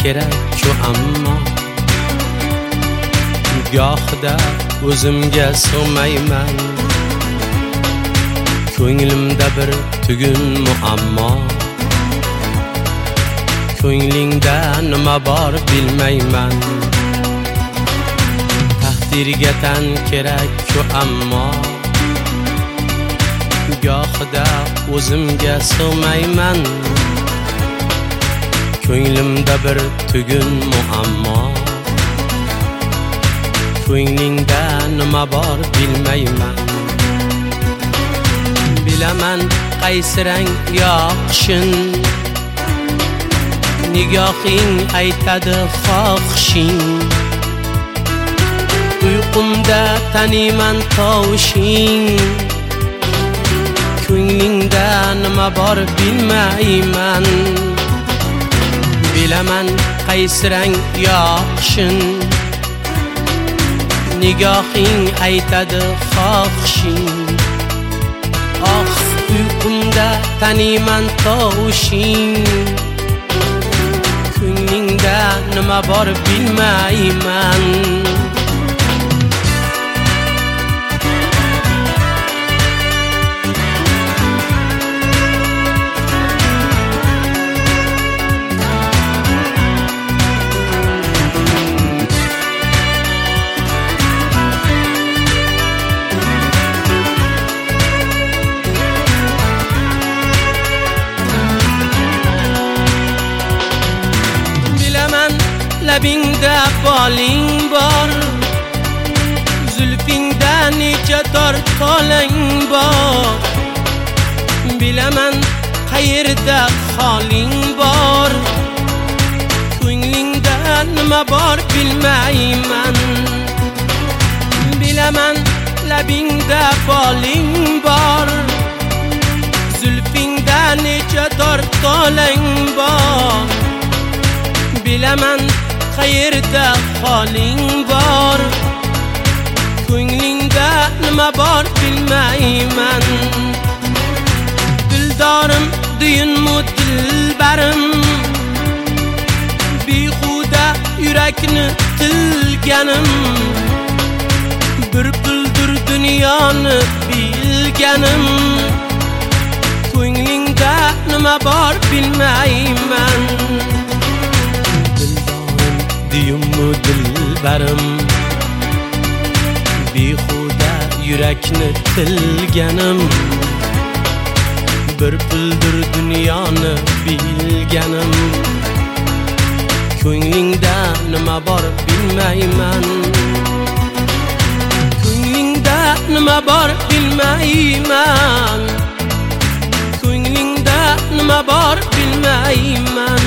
kerak-ku ammo gohida o'zimga sig'mayman. Ko'nglimda bir tugun muammo, ko'nglingda nima bor bilmayman. Taqdirga tan kerak-ku ammo gohida o'zimga sig'mayman. Ko'nglimda bir tugun muammo, ko'nglingda nima bor bilmayman. Bilaman qaysi rang yoqishin, nigohing aytadi xohishing. Uyqumda taniyman tovushing, ko'nglingda nima bor bilmayman. Bilaman qaysi rang yoqishin, nigohing aytadi xohishing. Oh, uyqumda taniyman tovushing, ko'nglingda nima bor bilmayman. Labingda boling bor, zulfingda necha tor tolang bor. Bilaman qayerda holing bor, ko'nglingda nima bor bilmayman. Bilaman labingda boling bor, zulfingda necha tor tolang bor. Bilaman qayerda holing bor, ko'nglingda nima bor bilmayman. Dildorim duyunmu dilbarim, behuda yurakni tilganim. Bir puldir dunyoni bilganim, ko'nglingda nima bor bilmayman. Diyummu dilbarim, behuda yurakni tilganim. Bir puldir dunyoni bilganim, ko'nglingda nima bor bilmayman. Ko'nglingda nima bor bilmayman. Ko'nglingda nima bor bilmayman.